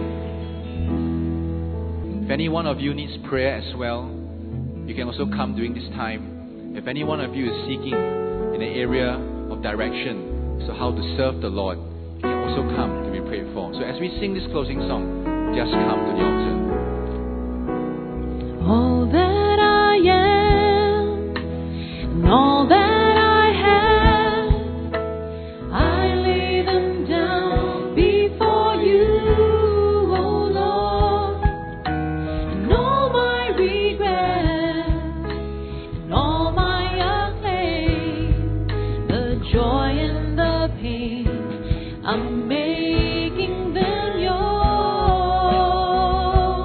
stand. If any one of you needs prayer as well, you can also come during this time. If any one of you is seeking in an area of direction, so how to serve the Lord, you can also come to be prayed for. So as we sing this closing song, just come to the altar. All that I am and all that I have, I lay them down before you, oh Lord, and all my regrets and all my joy and the pain, I'm making them yours.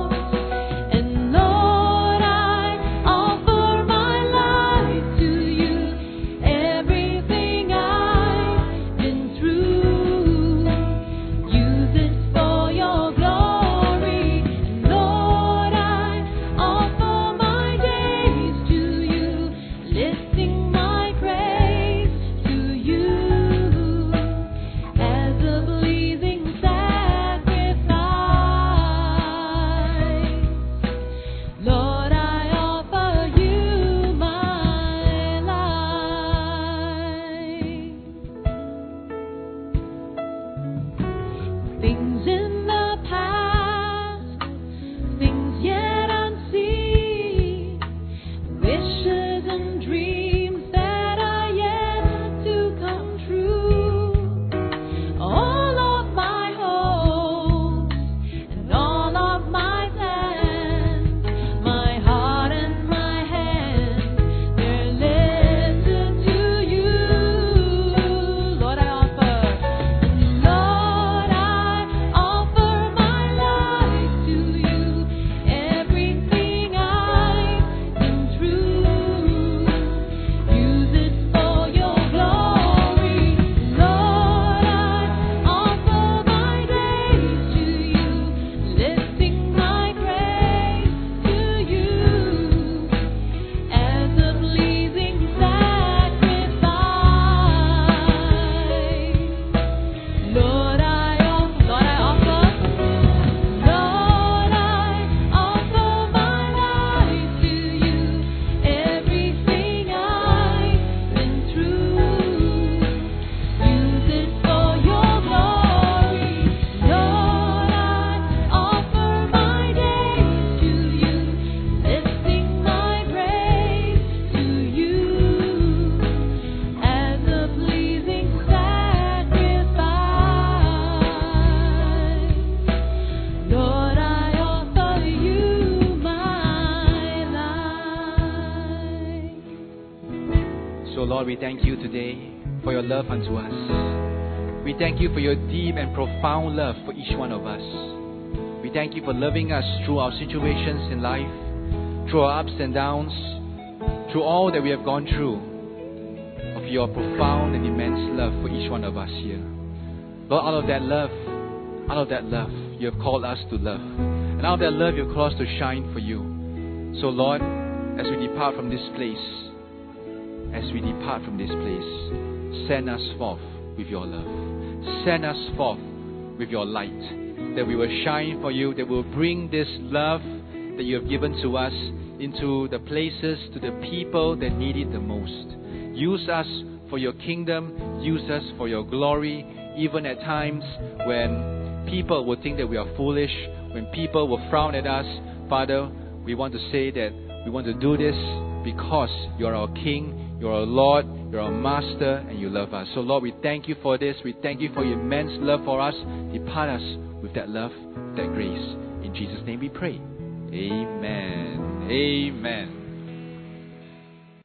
Lord, we thank you today for your love unto us. We thank you for your deep and profound love for each one of us. We thank you for loving us through our situations in life, through our ups and downs, through all that we have gone through, of your profound and immense love for each one of us here. Lord, out of that love, out of that love, you have called us to love. And out of that love, you have called us to shine for you. So Lord, as we depart from this place, as we depart from this place, send us forth with your love. Send us forth with your light, that we will shine for you, that will bring this love that you have given to us into the places, to the people that need it the most. Use us for your kingdom, use us for your glory, even at times when people will think that we are foolish, when people will frown at us. Father, we want to say that we want to do this because you are our King, you are our Lord, you are our Master, and you love us. So Lord, we thank you for this. We thank you for your immense love for us. Depart us with that love, that grace. In Jesus' name we pray. Amen. Amen.